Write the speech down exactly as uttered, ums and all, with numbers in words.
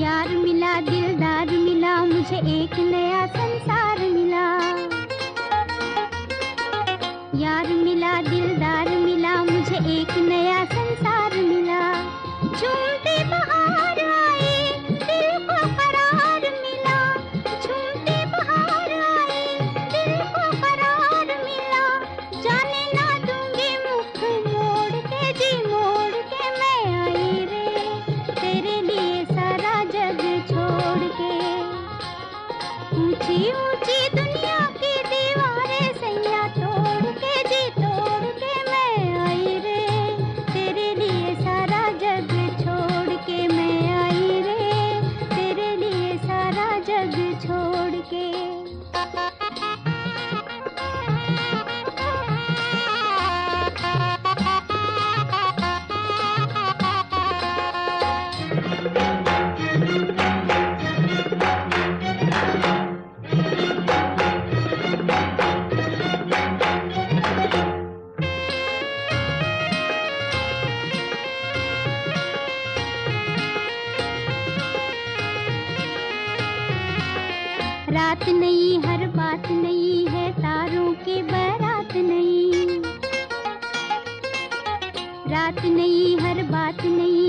यार मिला, दिलदार मिला, मुझे एक नया संसार मिला। यार मिला, दिलदार मिला, मुझे एक नया संसार मिला। झूमते बहार आए, दिल को करार मिला। झूमते बहार आए, दिल को करार मिला। जाने ना दूंगी मुख मोड़ के, जी मोड़ के मैं आई रे, तेरे लिए सारा जग छोड़ के। ऊंची ऊंची दुनिया की दीवारें सैया तोड़ के, जी तोड़ के मैं आई रे, तेरे लिए सारा जग छोड़ के मैं आई रे, तेरे लिए सारा जग छोड़ के। रात नई, हर बात नई है, तारों की बारात नई। रात नई, हर बात नई